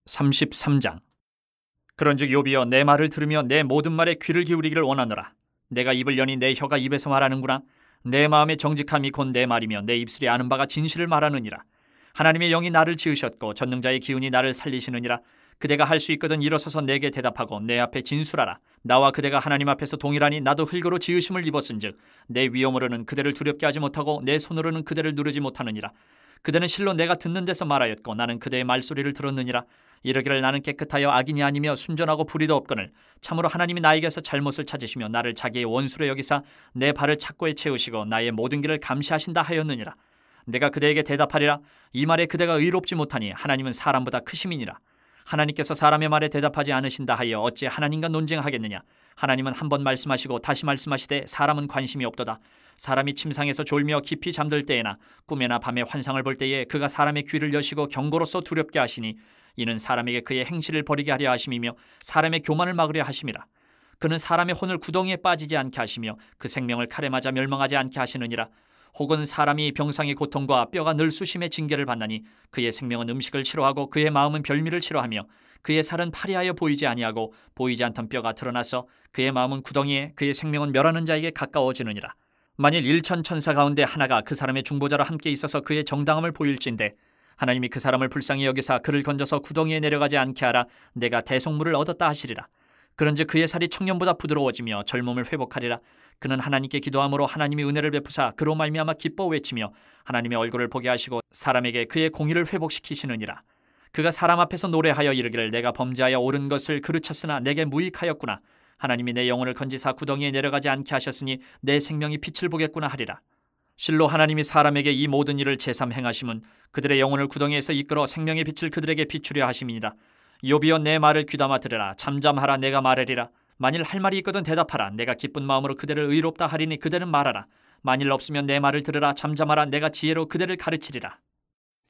33장. 그런즉 욥이여, 내 말을 들으며 내 모든 말에 귀를 기울이기를 원하노라. 내가 입을 여니 내 혀가 입에서 말하는구나. 내 마음의 정직함이 곧 내 말이며 내 입술이 아는 바가 진실을 말하느니라. 하나님의 영이 나를 지으셨고 전능자의 기운이 나를 살리시느니라. 그대가 할 수 있거든 일어서서 내게 대답하고 내 앞에 진술하라. 나와 그대가 하나님 앞에서 동일하니 나도 흙으로 지으심을 입었은즉 내 위엄으로는 그대를 두렵게 하지 못하고 내 손으로는 그대를 누르지 못하느니라. 그대는 실로 내가 듣는 데서 말하였고 나는 그대의 말소리를 들었느니라. 이르기를 나는 깨끗하여 악인이 아니며 순전하고 불의도 없거늘 참으로 하나님이 나에게서 잘못을 찾으시며 나를 자기의 원수로 여기사 내 발을 착고에 채우시고 나의 모든 길을 감시하신다 하였느니라. 내가 그대에게 대답하리라. 이 말에 그대가 의롭지 못하니 하나님은 사람보다 크심이니라. 하나님께서 사람의 말에 대답하지 않으신다 하여 어찌 하나님과 논쟁하겠느냐. 하나님은 한 번 말씀하시고 다시 말씀하시되 사람은 관심이 없도다. 사람이 침상에서 졸며 깊이 잠들 때에나 꿈에나 밤에 환상을 볼 때에 그가 사람의 귀를 여시고 경고로서 두렵게 하시니 이는 사람에게 그의 행실을 버리게 하려 하심이며 사람의 교만을 막으려 하심이라. 그는 사람의 혼을 구덩이에 빠지지 않게 하시며 그 생명을 칼에 맞아 멸망하지 않게 하시느니라. 혹은 사람이 병상의 고통과 뼈가 늘쑤심의 징계를 받나니 그의 생명은 음식을 싫어하고 그의 마음은 별미를 싫어하며 그의 살은 파리하여 보이지 아니하고 보이지 않던 뼈가 드러나서 그의 마음은 구덩이에 그의 생명은 멸하는 자에게 가까워지느니라. 만일 1천 천사 가운데 하나가 그 사람의 중보자로 함께 있어서 그의 정당함을 보일진대 하나님이 그 사람을 불쌍히 여기사 그를 건져서 구덩이에 내려가지 않게 하라. 내가 대속물을 얻었다 하시리라. 그런즉 그의 살이 청년보다 부드러워지며 젊음을 회복하리라. 그는 하나님께 기도함으로 하나님이 은혜를 베푸사 그로 말미암아 기뻐 외치며 하나님의 얼굴을 보게 하시고 사람에게 그의 공의를 회복시키시느니라. 그가 사람 앞에서 노래하여 이르기를 내가 범죄하여 옳은 것을 그르쳤으나 내게 무익하였구나. 하나님이 내 영혼을 건지사 구덩이에 내려가지 않게 하셨으니 내 생명이 빛을 보겠구나 하리라. 실로 하나님이 사람에게 이 모든 일을 제삼 행하심은 그들의 영혼을 구덩이에서 이끌어 생명의 빛을 그들에게 비추려 하심이니라. 욥이여, 내 말을 귀담아 들으라. 잠잠하라. 내가 말하리라. 만일 할 말이 있거든 대답하라. 내가 기쁜 마음으로 그대를 의롭다 하리니 그대는 말하라. 만일 없으면 내 말을 들으라. 잠잠하라. 내가 지혜로 그대를 가르치리라.